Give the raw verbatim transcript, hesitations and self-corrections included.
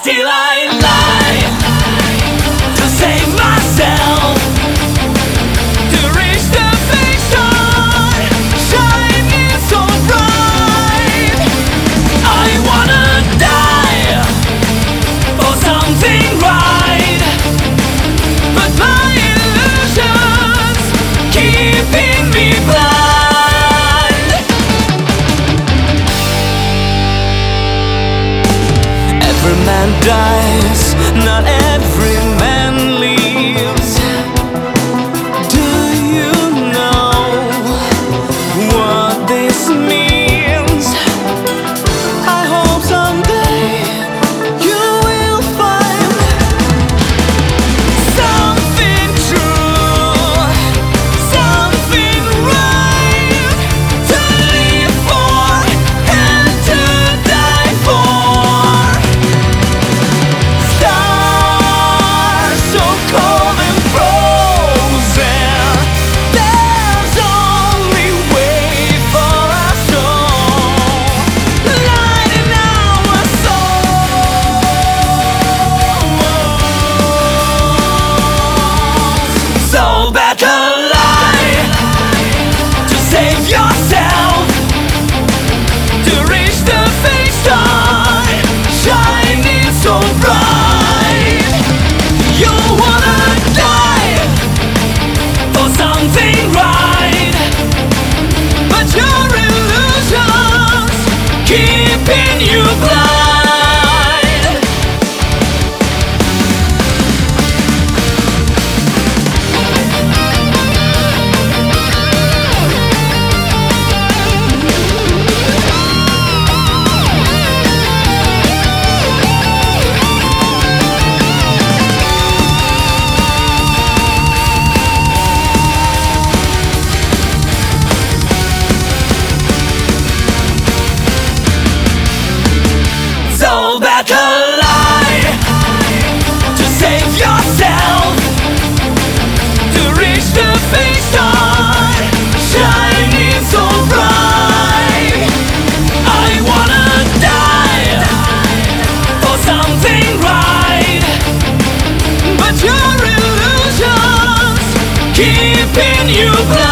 still I lie to save myself, to reach the finish line, shining so bright. I wanna die for something right, but my illusions keeping me blind. Every man dies, not every man lives. Do you know what this means? I hope someday you will find something true, something right to live for and to die for. Stars so cold and frozen, there's only way for our soul, lighting our souls. So better lie to save yourself, to reach the finish line, shining so bright. You wanna die for something right, but your illusions keeping you blind. So better lie to save yourself, to reach the finish line, shining so bright. I wanna die for something right, but your illusions keeping you blind.